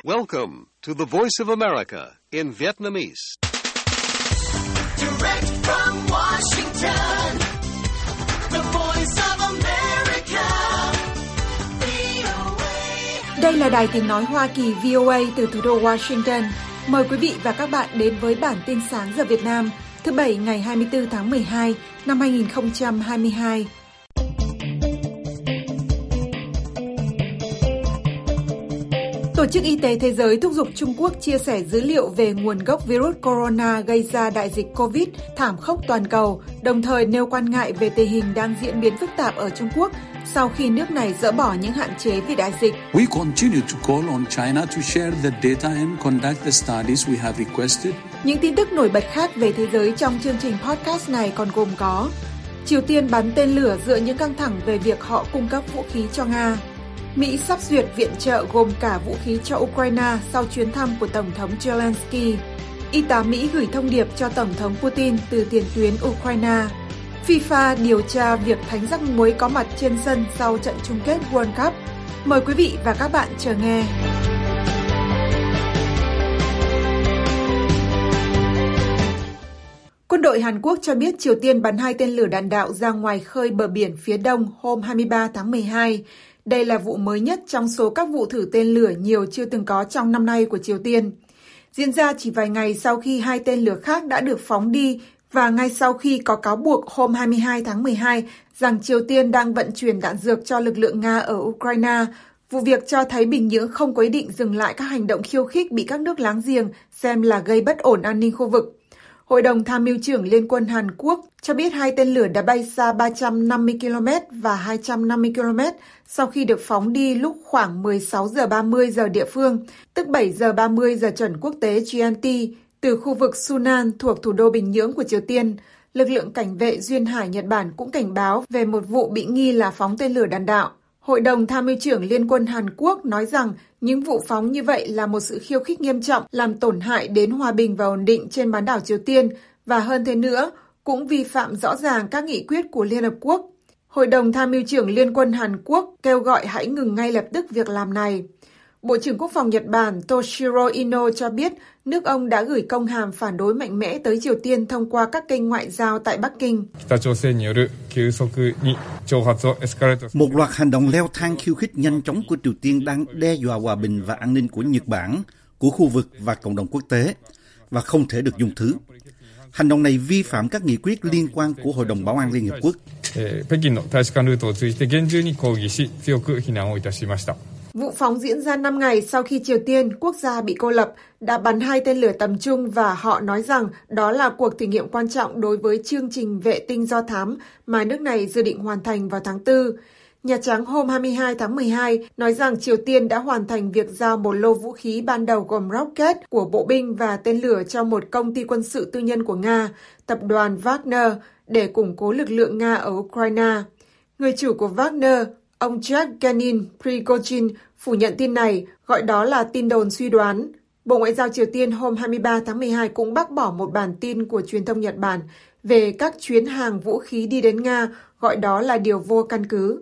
Welcome to the Voice of America in Vietnamese. Direct from Washington, the Voice of America, VOA. Đây là đài tiếng nói Hoa Kỳ VOA từ thủ đô Washington. Mời quý vị và các bạn đến với bản tin sáng giờ Việt Nam, thứ Bảy ngày 24 tháng 12 năm 2022. Tổ chức Y tế Thế giới thúc giục Trung Quốc chia sẻ dữ liệu về nguồn gốc virus corona gây ra đại dịch COVID thảm khốc toàn cầu, đồng thời nêu quan ngại về tình hình đang diễn biến phức tạp ở Trung Quốc sau khi nước này dỡ bỏ những hạn chế vì đại dịch. We continue to call on China to share the data and conduct the studies we have requested. Những tin tức nổi bật khác về thế giới trong chương trình podcast này còn gồm có: Triều Tiên bắn tên lửa giữa những căng thẳng về việc họ cung cấp vũ khí cho Nga. Mỹ sắp duyệt viện trợ gồm cả vũ khí cho Ukraine sau chuyến thăm của Tổng thống Zelensky. Y tá Mỹ gửi thông điệp cho Tổng thống Putin từ tiền tuyến Ukraine. FIFA điều tra việc thánh rắc muối có mặt trên sân sau trận chung kết World Cup. Mời quý vị và các bạn chờ nghe. Quân đội Hàn Quốc cho biết Triều Tiên bắn 2 tên lửa đạn đạo ra ngoài khơi bờ biển phía đông hôm 23 tháng 12. Đây là vụ mới nhất trong số các vụ thử tên lửa nhiều chưa từng có trong năm nay của Triều Tiên. Diễn ra chỉ vài ngày sau khi 2 tên lửa khác đã được phóng đi và ngay sau khi có cáo buộc hôm 22 tháng 12 rằng Triều Tiên đang vận chuyển đạn dược cho lực lượng Nga ở Ukraine. Vụ việc cho thấy Bình Nhưỡng không có ý định dừng lại các hành động khiêu khích bị các nước láng giềng xem là gây bất ổn an ninh khu vực. Hội đồng Tham mưu trưởng Liên quân Hàn Quốc cho biết 2 tên lửa đã bay xa 350 km và 250 km sau khi được phóng đi lúc khoảng 16 giờ 30 giờ địa phương, tức 7 giờ 30 giờ chuẩn quốc tế GMT, từ khu vực Sunan thuộc thủ đô Bình Nhưỡng của Triều Tiên. Lực lượng cảnh vệ duyên hải Nhật Bản cũng cảnh báo về một vụ bị nghi là phóng tên lửa đạn đạo. Hội đồng Tham mưu trưởng Liên quân Hàn Quốc nói rằng những vụ phóng như vậy là một sự khiêu khích nghiêm trọng làm tổn hại đến hòa bình và ổn định trên bán đảo Triều Tiên và hơn thế nữa, cũng vi phạm rõ ràng các nghị quyết của Liên Hợp Quốc. Hội đồng Tham mưu trưởng Liên quân Hàn Quốc kêu gọi hãy ngừng ngay lập tức việc làm này. Bộ trưởng Quốc phòng Nhật Bản Toshiro Ino cho biết nước ông đã gửi công hàm phản đối mạnh mẽ tới Triều Tiên thông qua các kênh ngoại giao tại Bắc Kinh. Một loạt hành động leo thang khiêu khích nhanh chóng của Triều Tiên đang đe dọa hòa bình và an ninh của Nhật Bản, của khu vực và cộng đồng quốc tế, và không thể được dung thứ. Hành động này vi phạm các nghị quyết liên quan của Hội đồng Bảo an Liên Hợp Quốc. Vụ phóng diễn ra 5 ngày sau khi Triều Tiên, quốc gia bị cô lập, đã bắn 2 tên lửa tầm trung và họ nói rằng đó là cuộc thử nghiệm quan trọng đối với chương trình vệ tinh do thám mà nước này dự định hoàn thành vào tháng 4. Nhà Trắng hôm 22 tháng 12 nói rằng Triều Tiên đã hoàn thành việc giao một lô vũ khí ban đầu gồm rocket của bộ binh và tên lửa cho một công ty quân sự tư nhân của Nga, tập đoàn Wagner, để củng cố lực lượng Nga ở Ukraine. Người chủ của Wagner, ông Yevgeny Prigozhin phủ nhận tin này, gọi đó là tin đồn suy đoán. Bộ Ngoại giao Triều Tiên hôm 23 tháng 12 cũng bác bỏ một bản tin của truyền thông Nhật Bản về các chuyến hàng vũ khí đi đến Nga, gọi đó là điều vô căn cứ.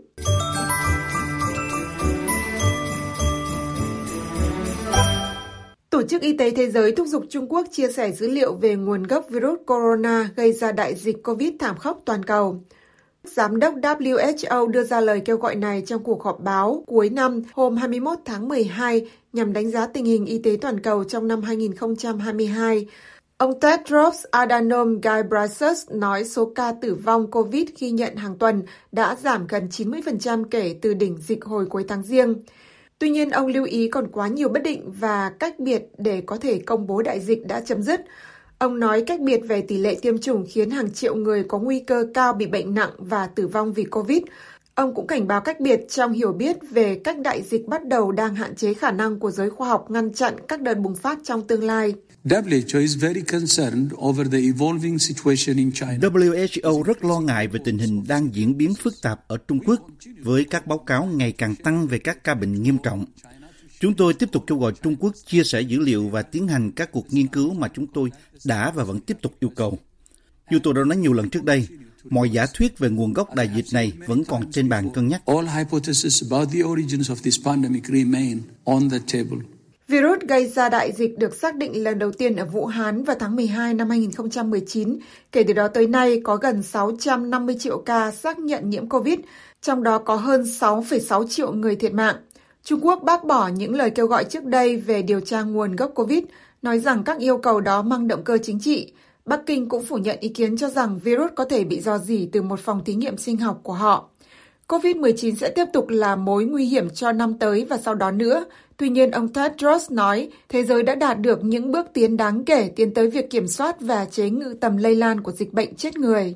Tổ chức Y tế Thế giới thúc giục Trung Quốc chia sẻ dữ liệu về nguồn gốc virus corona gây ra đại dịch COVID thảm khốc toàn cầu. Giám đốc WHO đưa ra lời kêu gọi này trong cuộc họp báo cuối năm hôm 21 tháng 12 nhằm đánh giá tình hình y tế toàn cầu trong năm 2022. Ông Tedros Adhanom Ghebreyesus nói số ca tử vong COVID ghi nhận hàng tuần đã giảm gần 90% kể từ đỉnh dịch hồi cuối tháng Giêng. Tuy nhiên, ông lưu ý còn quá nhiều bất định và cách biệt để có thể công bố đại dịch đã chấm dứt. Ông nói cách biệt về tỷ lệ tiêm chủng khiến hàng triệu người có nguy cơ cao bị bệnh nặng và tử vong vì COVID. Ông cũng cảnh báo cách biệt trong hiểu biết về cách đại dịch bắt đầu đang hạn chế khả năng của giới khoa học ngăn chặn các đợt bùng phát trong tương lai. WHO is very concerned over the evolving situation in China. WHO rất lo ngại về tình hình đang diễn biến phức tạp ở Trung Quốc, với các báo cáo ngày càng tăng về các ca bệnh nghiêm trọng. Chúng tôi tiếp tục kêu gọi Trung Quốc chia sẻ dữ liệu và tiến hành các cuộc nghiên cứu mà chúng tôi đã và vẫn tiếp tục yêu cầu. Như tôi đã nói nhiều lần trước đây, mọi giả thuyết về nguồn gốc đại dịch này vẫn còn trên bàn cân nhắc. All hypotheses about the origins of this pandemic remain on the table. Virus gây ra đại dịch được xác định lần đầu tiên ở Vũ Hán vào tháng 12 năm 2019. Kể từ đó tới nay, có gần 650 triệu ca xác nhận nhiễm COVID, trong đó có hơn 6,6 triệu người thiệt mạng. Trung Quốc bác bỏ những lời kêu gọi trước đây về điều tra nguồn gốc COVID, nói rằng các yêu cầu đó mang động cơ chính trị. Bắc Kinh cũng phủ nhận ý kiến cho rằng virus có thể bị rò rỉ từ một phòng thí nghiệm sinh học của họ. COVID-19 sẽ tiếp tục là mối nguy hiểm cho năm tới và sau đó nữa. Tuy nhiên, ông Tedros nói thế giới đã đạt được những bước tiến đáng kể tiến tới việc kiểm soát và chế ngự tầm lây lan của dịch bệnh chết người.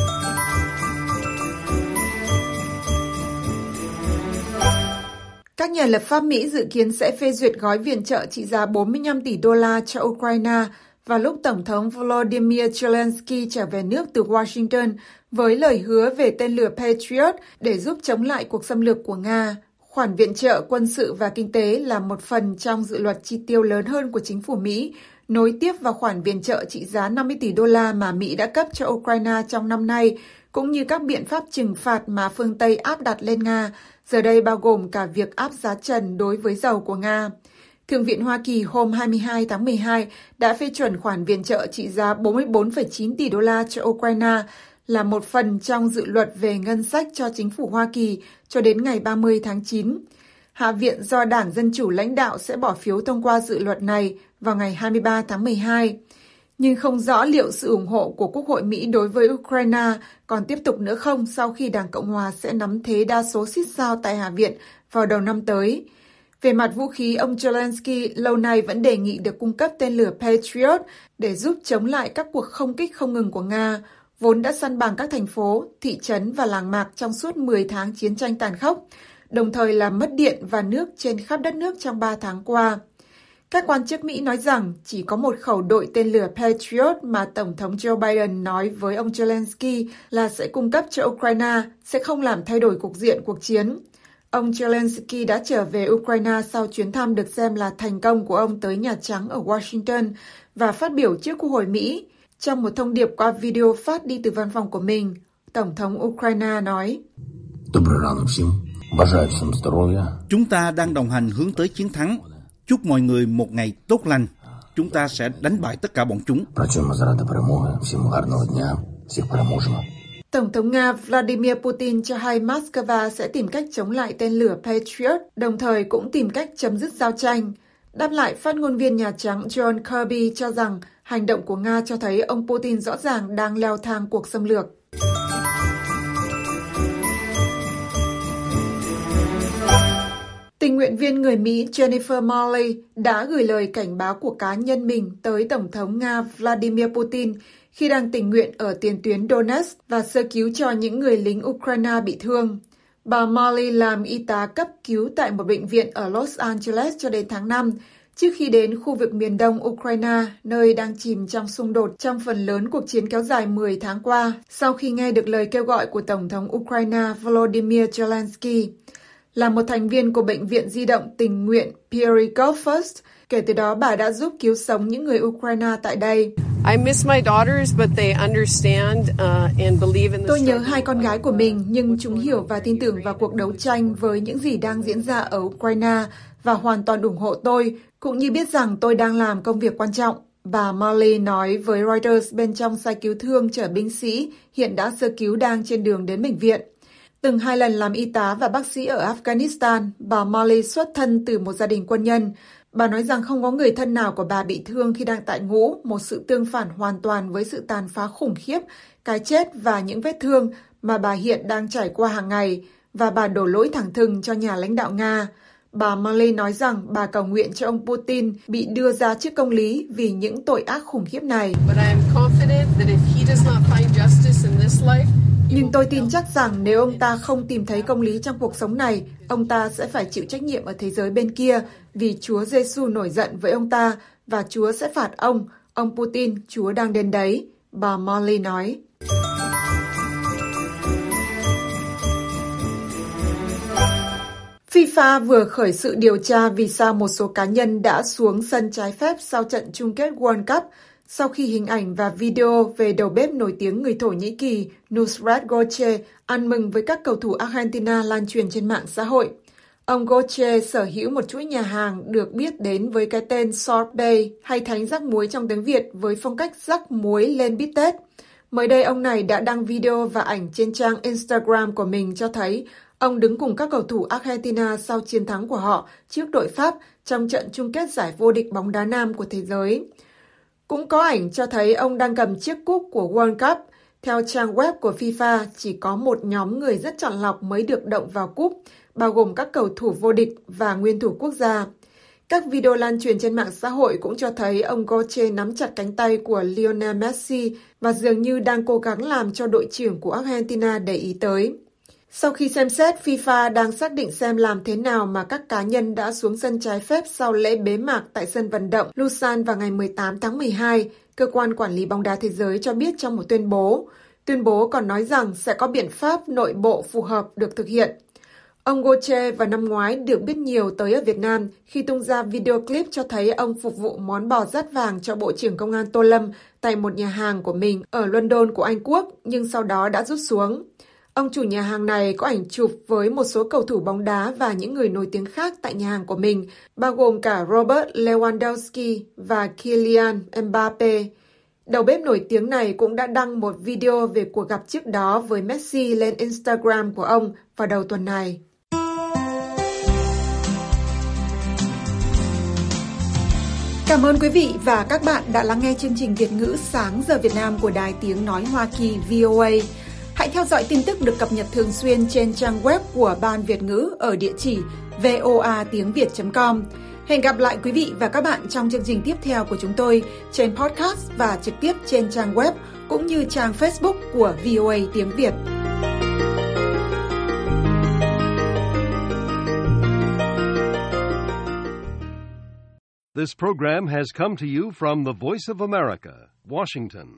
Các nhà lập pháp Mỹ dự kiến sẽ phê duyệt gói viện trợ trị giá 45 tỷ đô la cho Ukraine vào lúc Tổng thống Volodymyr Zelensky trở về nước từ Washington với lời hứa về tên lửa Patriot để giúp chống lại cuộc xâm lược của Nga. Khoản viện trợ quân sự và kinh tế là một phần trong dự luật chi tiêu lớn hơn của chính phủ Mỹ, nối tiếp vào khoản viện trợ trị giá 50 tỷ đô la mà Mỹ đã cấp cho Ukraine trong năm nay, cũng như các biện pháp trừng phạt mà phương Tây áp đặt lên Nga, giờ đây bao gồm cả việc áp giá trần đối với dầu của Nga. Thượng viện Hoa Kỳ hôm 22 tháng 12 đã phê chuẩn khoản viện trợ trị giá 44,9 tỷ đô la cho Ukraine, là một phần trong dự luật về ngân sách cho chính phủ Hoa Kỳ cho đến ngày 30 tháng 9. Hạ viện do Đảng Dân Chủ lãnh đạo sẽ bỏ phiếu thông qua dự luật này vào ngày 23 tháng 12. Nhưng không rõ liệu sự ủng hộ của Quốc hội Mỹ đối với Ukraine còn tiếp tục nữa không sau khi Đảng Cộng Hòa sẽ nắm thế đa số xít sao tại Hạ viện vào đầu năm tới. Về mặt vũ khí, ông Zelensky lâu nay vẫn đề nghị được cung cấp tên lửa Patriot để giúp chống lại các cuộc không kích không ngừng của Nga, vốn đã săn bằng các thành phố, thị trấn và làng mạc trong suốt 10 tháng chiến tranh tàn khốc, đồng thời làm mất điện và nước trên khắp đất nước trong 3 tháng qua. Các quan chức Mỹ nói rằng chỉ có một khẩu đội tên lửa Patriot mà Tổng thống Joe Biden nói với ông Zelensky là sẽ cung cấp cho Ukraine sẽ không làm thay đổi cục diện cuộc chiến. Ông Zelensky đã trở về Ukraine sau chuyến thăm được xem là thành công của ông tới Nhà Trắng ở Washington và phát biểu trước Quốc hội Mỹ. Trong một thông điệp qua video phát đi từ văn phòng của mình, Tổng thống Ukraine nói: Chúng ta đang đồng hành hướng tới chiến thắng. Chúc mọi người một ngày tốt lành. Chúng ta sẽ đánh bại tất cả bọn chúng. Tổng thống Nga Vladimir Putin cho hay Moscow sẽ tìm cách chống lại tên lửa Patriot, đồng thời cũng tìm cách chấm dứt giao tranh. Đáp lại, phát ngôn viên Nhà Trắng John Kirby cho rằng hành động của Nga cho thấy ông Putin rõ ràng đang leo thang cuộc xâm lược. Tình nguyện viên người Mỹ Jennifer Morley đã gửi lời cảnh báo của cá nhân mình tới Tổng thống Nga Vladimir Putin khi đang tình nguyện ở tiền tuyến Donetsk và sơ cứu cho những người lính Ukraine bị thương. Bà Morley làm y tá cấp cứu tại một bệnh viện ở Los Angeles cho đến tháng 5, trước khi đến khu vực miền đông Ukraine, nơi đang chìm trong xung đột trong phần lớn cuộc chiến kéo dài 10 tháng qua, sau khi nghe được lời kêu gọi của Tổng thống Ukraine Volodymyr Zelensky. Là một thành viên của Bệnh viện Di động tình nguyện Perigov First, kể từ đó bà đã giúp cứu sống những người Ukraine tại đây. Tôi nhớ hai con gái của mình, nhưng chúng hiểu và tin tưởng vào cuộc đấu tranh với những gì đang diễn ra ở Ukraine và hoàn toàn ủng hộ tôi, cũng như biết rằng tôi đang làm công việc quan trọng. Bà Morley nói với Reuters bên trong xe cứu thương chở binh sĩ hiện đã sơ cứu đang trên đường đến bệnh viện. Từng 2 lần làm y tá và bác sĩ ở Afghanistan, bà Morley xuất thân từ một gia đình quân nhân. Bà nói rằng không có người thân nào của bà bị thương khi đang tại ngũ, một sự tương phản hoàn toàn với sự tàn phá khủng khiếp, cái chết và những vết thương mà bà hiện đang trải qua hàng ngày, và bà đổ lỗi thẳng thừng cho nhà lãnh đạo Nga. Bà Morley nói rằng bà cầu nguyện cho ông Putin bị đưa ra trước công lý vì những tội ác khủng khiếp này. Nhưng tôi tin chắc rằng nếu ông ta không tìm thấy công lý trong cuộc sống này, ông ta sẽ phải chịu trách nhiệm ở thế giới bên kia vì Chúa Giêsu nổi giận với ông ta và Chúa sẽ phạt ông Putin, Chúa đang đến đấy, bà Morley nói. FIFA vừa khởi sự điều tra vì sao một số cá nhân đã xuống sân trái phép sau trận chung kết World Cup, sau khi hình ảnh và video về đầu bếp nổi tiếng người Thổ Nhĩ Kỳ Nusrat Goce ăn mừng với các cầu thủ Argentina lan truyền trên mạng xã hội. Ông Gauthier sở hữu một chuỗi nhà hàng được biết đến với cái tên Sorbet hay Thánh rắc muối trong tiếng Việt với phong cách rắc muối lên bít tết. Mới đây ông này đã đăng video và ảnh trên trang Instagram của mình cho thấy ông đứng cùng các cầu thủ Argentina sau chiến thắng của họ trước đội Pháp trong trận chung kết giải vô địch bóng đá nam của thế giới. Cũng có ảnh cho thấy ông đang cầm chiếc cúp của World Cup. Theo trang web của FIFA, chỉ có một nhóm người rất chọn lọc mới được động vào cúp, bao gồm các cầu thủ vô địch và nguyên thủ quốc gia. Các video lan truyền trên mạng xã hội cũng cho thấy ông Gauthier nắm chặt cánh tay của Lionel Messi và dường như đang cố gắng làm cho đội trưởng của Argentina để ý tới. Sau khi xem xét, FIFA đang xác định xem làm thế nào mà các cá nhân đã xuống sân trái phép sau lễ bế mạc tại sân vận động Lusail vào ngày 18 tháng 12, cơ quan quản lý bóng đá thế giới cho biết trong một tuyên bố. Tuyên bố còn nói rằng sẽ có biện pháp nội bộ phù hợp được thực hiện. Ông Gauthier vào năm ngoái được biết nhiều tới ở Việt Nam khi tung ra video clip cho thấy ông phục vụ món bò rát vàng cho Bộ trưởng Công an Tô Lâm tại một nhà hàng của mình ở London của Anh Quốc, nhưng sau đó đã rút xuống. Ông chủ nhà hàng này có ảnh chụp với một số cầu thủ bóng đá và những người nổi tiếng khác tại nhà hàng của mình, bao gồm cả Robert Lewandowski và Kylian Mbappe. Đầu bếp nổi tiếng này cũng đã đăng một video về cuộc gặp trước đó với Messi lên Instagram của ông vào đầu tuần này. Cảm ơn quý vị và các bạn đã lắng nghe chương trình Việt ngữ Sáng giờ Việt Nam của Đài Tiếng Nói Hoa Kỳ VOA. Hãy theo dõi tin tức được cập nhật thường xuyên trên trang web của Ban Việt ngữ ở địa chỉ voatiengviet.com. Hẹn gặp lại quý vị và các bạn trong chương trình tiếp theo của chúng tôi trên podcast và trực tiếp trên trang web cũng như trang Facebook của VOA Tiếng Việt. This program has come to you from the Voice of America, Washington.